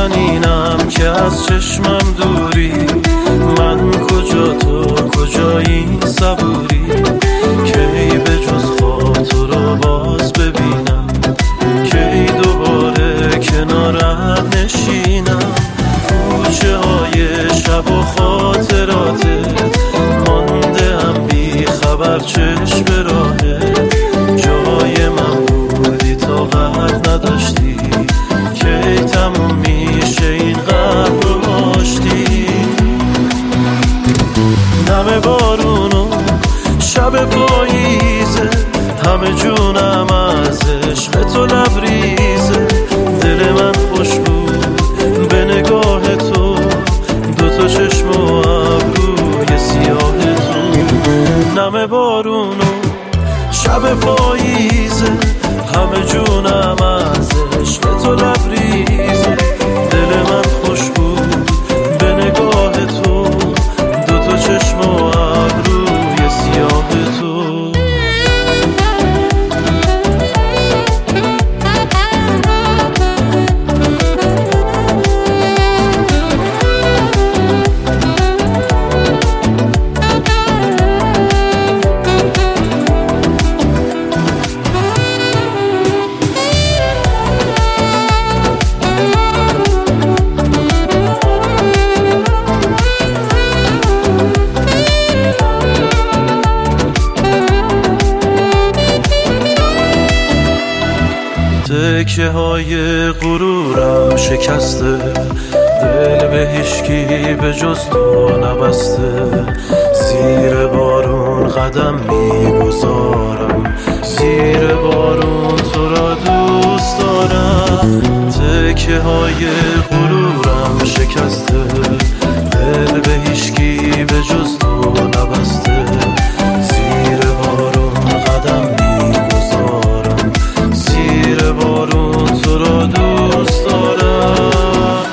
اینم که از چشمم دوری، من کجا تو کجا این صبوری، کی به جز خاطر رو باز ببینم، کی دوباره کنارم نشینم. کوچه های شب و خاطراتت مانده هم بی خبر چشم به راهت، جای من بودی تا قدر نداشتی، کی تموم میشه این قلب رو آشتی. نم بارونو شب پاییزه، همه جونم از عشق تو لبریزه، دل من خوش بود به نگاه تو، دوتا چشم و ابروی سیاه تو. نم بارونو شب پاییزه، همه جونم از عشق تو لبریزه، دل من خوش بود به نگاه تو، دوتا چشم و ابروی سیاه تو. تکه های غرورم شکسته، دل به هیچکی به جز تو نبسته، زیر بارون قدم میگذارم، زیر بارون تو را دوست دارم. تکه های غرورم شکسته، دل به هیچکی به جز تو نبسته، زیر بارون قدم میگذارم، زیر بارون تو را دوست دارم.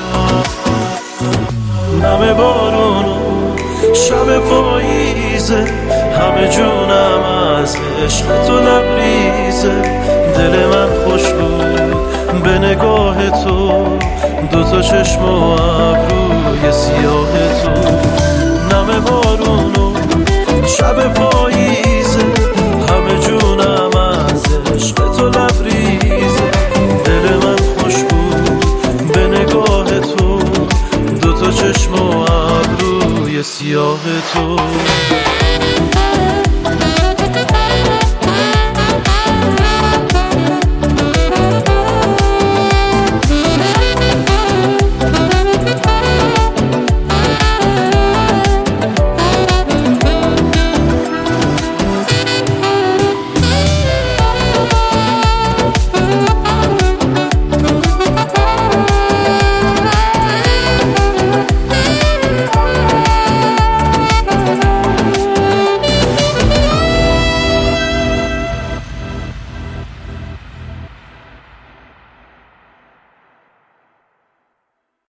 نم بارونو شب پاییزه، همه جونم از عشق تو لبریزه، دل من خوش بود به نگاه تو، دوتا چشم و ابروی سیاه تو. نم بارونو شب پاییزه، همه جونم از عشق تو لبریزه، دل من خوش بود به نگاه تو، دوتا چشم و ابروی سیاه تو.